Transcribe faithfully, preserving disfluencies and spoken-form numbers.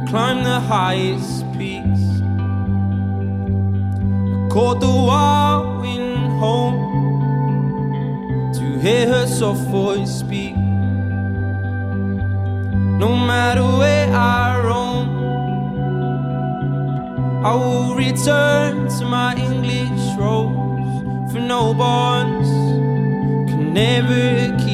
climb the highest peaks. I called the wild wind home to hear her soft voice speak. No matter where I roam, I will return to my English rose, for no bonds can never